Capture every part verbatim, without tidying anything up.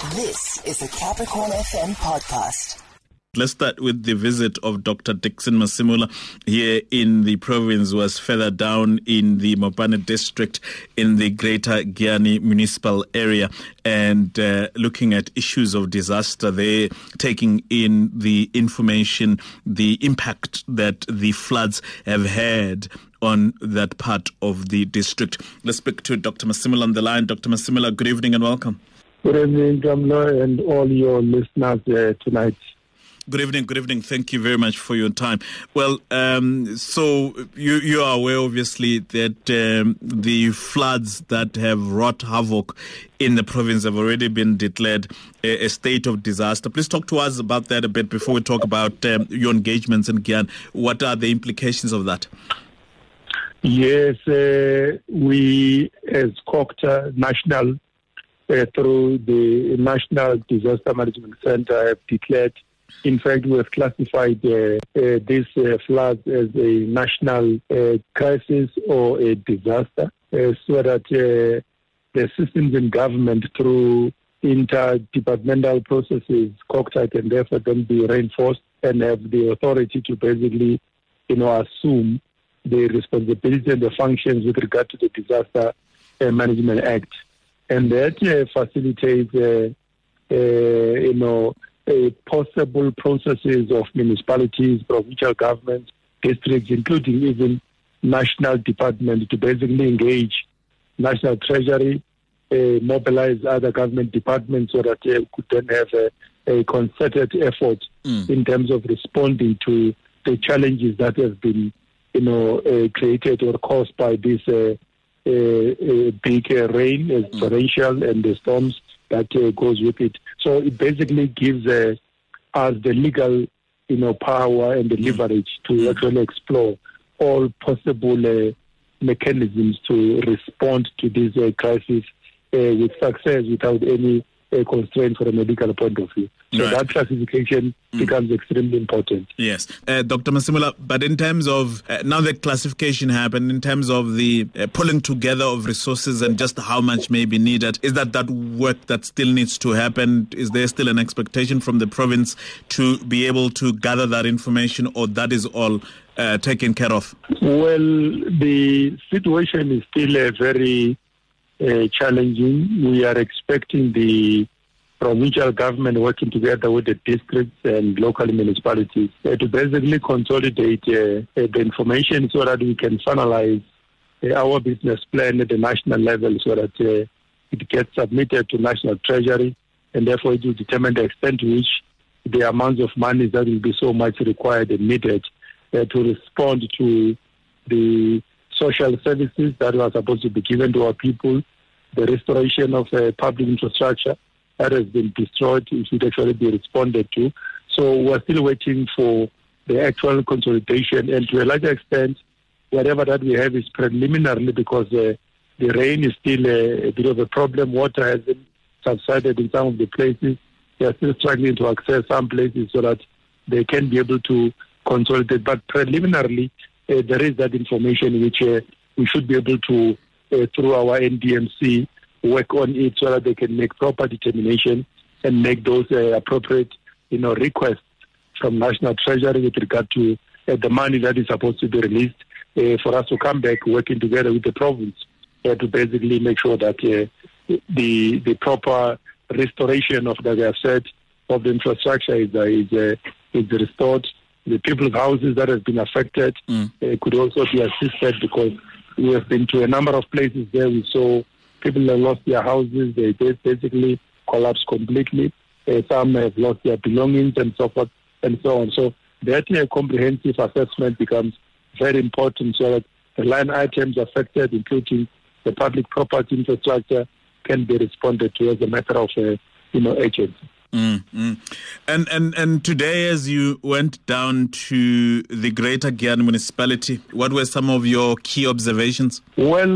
This is a Capricorn F M podcast. Let's start with the visit of Doctor Dickson Masemola here in the province, was further down in the Mopane district in the Greater Giyani municipal area, and uh, looking at issues of disaster there, taking in the information, the impact that the floods have had on that part of the district. Let's speak to Doctor Masemola on the line. Doctor Masemola, good evening and welcome. Good evening, Gamlo, and all your listeners uh, tonight. Good evening, good evening. Thank you very much for your time. Well, um, so you, you are aware, obviously, that um, the floods that have wrought havoc in the province have already been declared a, a state of disaster. Please talk to us about that a bit before we talk about um, your engagements in Giyani. What are the implications of that? Yes, uh, we as COGTA National, uh, through the National Disaster Management Center, have declared. In fact, we have classified uh, uh, this uh, flood as a national uh, crisis or a disaster, uh, so that uh, the systems in government, through interdepartmental processes, COGTA can therefore then be reinforced and have the authority to basically, you know, assume the responsibility and the functions with regard to the Disaster uh, Management Act, and that uh, facilitates, uh, uh, you know. Uh, possible processes of municipalities, provincial governments, districts, including even national departments, to basically engage National Treasury, uh, mobilize other government departments so that they uh, could then have a, a concerted effort mm. in terms of responding to the challenges that have been, you know, uh, created or caused by this uh, uh, uh, big uh, rain, uh, mm. torrential, and the storms that uh, goes with it. So it basically gives uh, us the legal, you know, power and the leverage to actually explore all possible uh, mechanisms to respond to this uh, crisis uh, with success without any uh, constraint from a medical point of view. So right. that classification mm. becomes extremely important. Yes. Uh, Doctor Masemola, but in terms of, uh, now that classification happened, in terms of the uh, pulling together of resources and just how much may be needed, is that that work that still needs to happen? Is there still an expectation from the province to be able to gather that information, or that is all uh, taken care of? Well, the situation is still uh, very uh, challenging. We are expecting the provincial government working together with the districts and local municipalities uh, to basically consolidate uh, uh, the information so that we can finalize uh, our business plan at the national level, so that uh, it gets submitted to National Treasury, and therefore it will determine the extent to which the amounts of money that will be so much required and needed uh, to respond to the social services that are supposed to be given to our people, the restoration of uh, public infrastructure that has been destroyed, it should actually be responded to. So we're still waiting for the actual consolidation, and to a larger extent, whatever that we have is preliminarily, because uh, the rain is still a, a bit of a problem. Water hasn't subsided in some of the places. They are still struggling to access some places so that they can be able to consolidate. But preliminarily, uh, there is that information which uh, we should be able to, uh, through our N D M C, work on it so that they can make proper determination and make those uh, appropriate, you know, requests from National Treasury with regard to uh, the money that is supposed to be released uh, for us to come back working together with the province uh, to basically make sure that uh, the the proper restoration of, like I said, of the infrastructure is uh, is, uh, is restored. The people's houses that have been affected mm. uh, could also be assisted, because we have been to a number of places there. We saw people have lost their houses. They basically collapsed completely. Uh, some have lost their belongings and so forth and so on. So that uh, comprehensive assessment becomes very important, so that the line items affected, including the public property infrastructure, can be responded to as a matter of, uh, you know, urgency. Mm-hmm. And and and today, as you went down to the Greater Giyani municipality, what were some of your key observations? Well,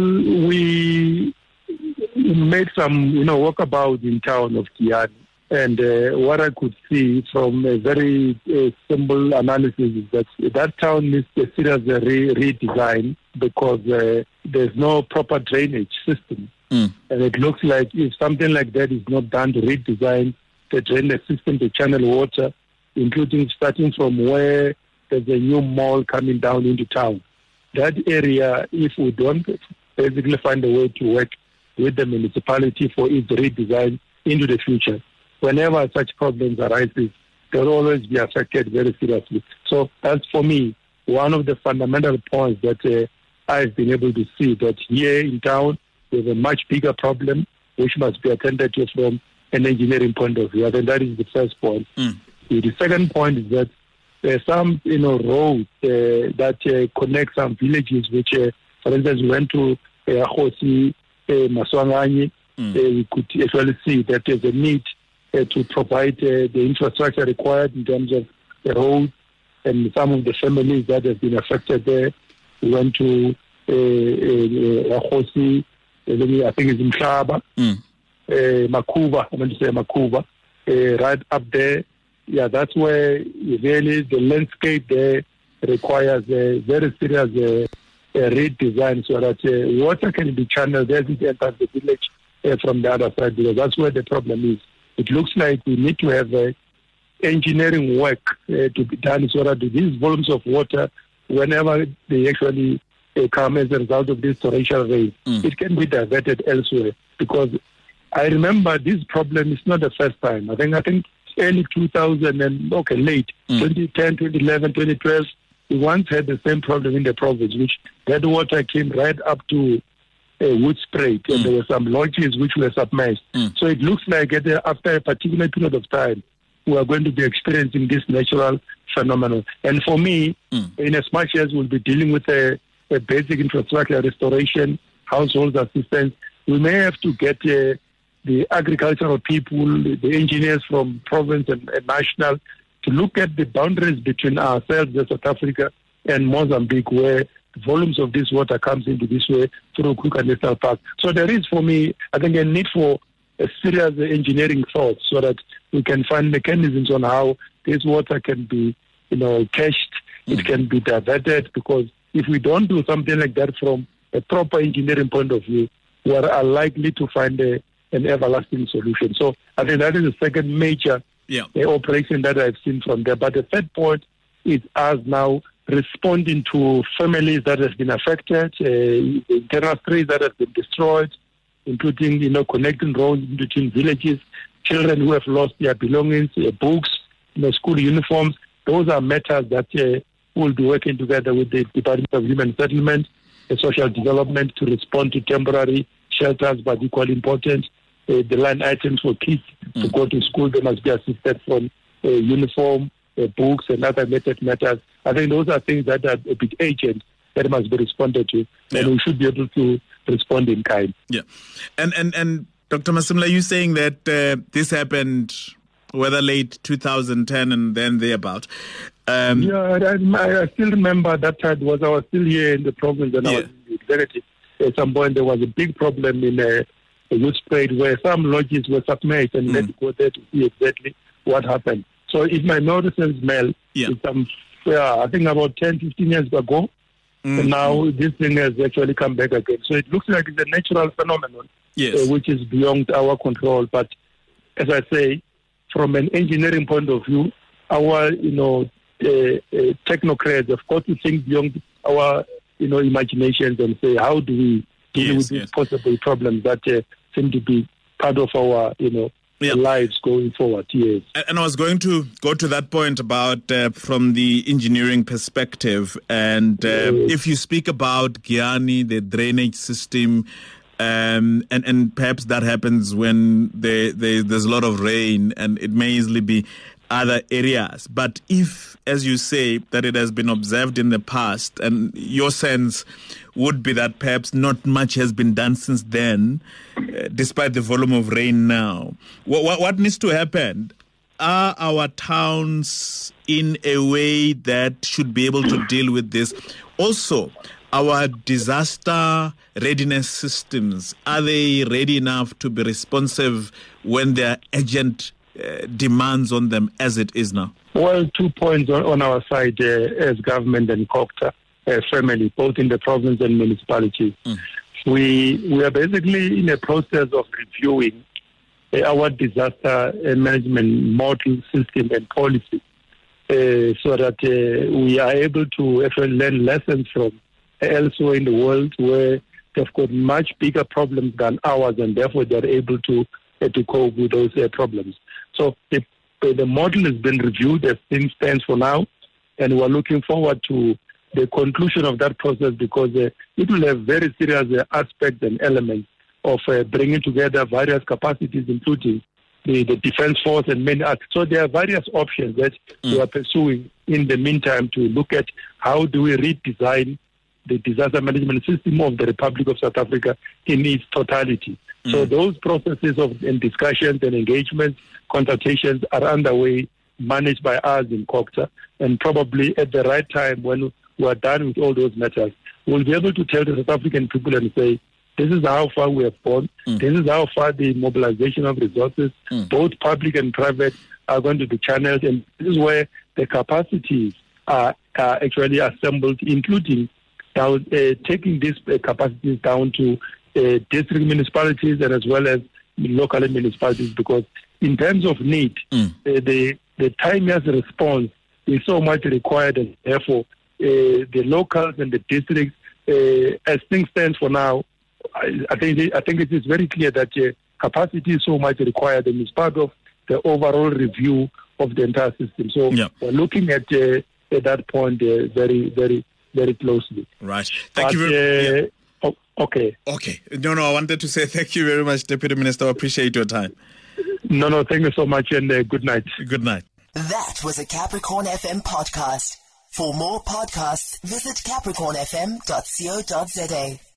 we made some, you know, walkabout in town of Giyani, and uh, what I could see from a very uh, simple analysis is that that town needs a serious re- redesign, because uh, there's no proper drainage system. Mm. And it looks like if something like that is not done to redesign the drainage system to channel water, including starting from where there's a new mall coming down into town, that area, if we don't basically find a way to work with the municipality for its redesign into the future, whenever such problems arise, they'll always be affected very seriously. So that's, for me, one of the fundamental points that uh, I've been able to see, that here in town, there's a much bigger problem which must be attended to from an engineering point of view. I think that is the first point. Mm. The second point is that there are some, you know, roads uh, that uh, connect some villages, which, uh, for instance, we went to Akhosi, uh, Maswanganyi. Mm. Uh, we could actually see that there's a need uh, to provide uh, the infrastructure required in terms of the roads, and some of the families that have been affected there. We went to uh, uh, Akhosi, uh, I think it's in Mhlaba, mm. uh, Makuba, I meant to say Makuba, uh, right up there. Yeah, that's where really the landscape there requires a very serious uh, uh, redesign so that uh, water can be channeled as it enters the village uh, from the other side, because that's where the problem is. It looks like we need to have uh, engineering work uh, to be done so that these volumes of water, whenever they actually uh, come as a result of this torrential rain, mm. it can be diverted elsewhere. Because I remember this problem is not the first time. I think I think early two thousand and okay late mm. twenty ten, twenty eleven, twenty twelve, we once had the same problem in the province, which that water came right up to uh, Woodspruit, and mm. there were some lodges which were submerged. Mm. So it looks like at the, after a particular period of time, we are going to be experiencing this natural phenomenon. And for me, mm. in as much as we'll be dealing with a, a basic infrastructure restoration, household assistance, we may have to get uh, the agricultural people, the engineers from province and, and national, to look at the boundaries between ourselves as South Africa and Mozambique, where the volumes of this water comes into this way through Kruger National Park. So there is, for me, I think, a need for a serious engineering thought so that we can find mechanisms on how this water can be, you know, cached, mm. it can be diverted, because if we don't do something like that from a proper engineering point of view, we are unlikely to find a an everlasting solution. So I think that is the second major yeah. uh, operation that I've seen from there. But the third point is us now responding to families that have been affected, uh, internal streets that have been destroyed, including, you know, connecting roads between villages, children who have lost their belongings, uh, books, you know, school uniforms. Those are matters that uh, we'll be working together with the Department of Human Settlement and Social Development to respond to temporary shelters, but equally important, uh, the line items for kids mm. to go to school, they must be assisted from uh, uniform, uh, books, and other related matters. I think those are things that are a bit urgent that must be responded to, yeah. and we should be able to respond in kind. Yeah, and and and Doctor Masemola, you saying that uh, this happened whether late two thousand ten and then thereabout. Um, yeah, I, I still remember that time was I was still here in the province and yeah. I was in the executive. At some point, there was a big problem in a, a Woodspruit where some lodges were submerged, and mm. let's go there to see exactly what happened. So, if my memory serves well, yeah. it's um, yeah, I think about ten, fifteen years ago, mm. and now this thing has actually come back again. So, it looks like it's a natural phenomenon, yes. uh, which is beyond our control. But as I say, from an engineering point of view, our, you know, uh, uh, technocrats, of course, to think beyond our you know, imaginations and say, how do we deal yes, with these yes. possible problems that uh, seem to be part of our, you know, yeah. lives going forward? Yes. And I was going to go to that point about uh, from the engineering perspective. And uh, yes. if you speak about Giyani, the drainage system, um, and, and perhaps that happens when there, there, there's a lot of rain, and it may easily be other areas. But if, as you say, that it has been observed in the past, and your sense would be that perhaps not much has been done since then, uh, despite the volume of rain now, what, what, what needs to happen? Are our towns in a way that should be able to deal with this? Also, our disaster readiness systems, are they ready enough to be responsive when there are urgent Uh, demands on them as it is now? Well, two points on, on our side uh, as government and COGTA. uh, family, both in the province and municipalities. Mm. We we are basically in a process of reviewing uh, our disaster management model, system, and policy, uh, so that uh, we are able to actually learn lessons from elsewhere in the world where they've got much bigger problems than ours, and therefore they're able to uh, to cope with those uh, problems. So the, the model has been reviewed as things stands for now, and we're looking forward to the conclusion of that process, because uh, it will have very serious uh, aspects and elements of uh, bringing together various capacities, including the, the defense force and many others. So there are various options that mm. we are pursuing in the meantime to look at how do we redesign the disaster management system of the Republic of South Africa in its totality. Mm. So those processes of and discussions and engagements, consultations are underway, managed by us in COGTA, and probably at the right time when we are done with all those matters, we'll be able to tell the South African people and say, this is how far we have gone, mm. this is how far the mobilization of resources, mm. both public and private, are going to be channeled, and this is where the capacities are, are actually assembled, including down, uh, taking these uh, capacities down to uh, district municipalities and as well as local municipalities, because in terms of need, mm. uh, the, the timeliest response is so much required, and therefore uh, the locals and the districts, uh, as things stand for now, I, I think I think it is very clear that uh, capacity is so much required, and it's part of the overall review of the entire system. So yeah. we're looking at, uh, at that point uh, very, very, very closely. Right. Thank but, you very uh, yeah. oh, okay. Okay. No, no, I wanted to say thank you very much, Deputy Minister. I appreciate your time. No, no, thank you so much, and uh, good night. Good night. That was a Capricorn F M podcast. For more podcasts, visit capricorn f m dot co dot za.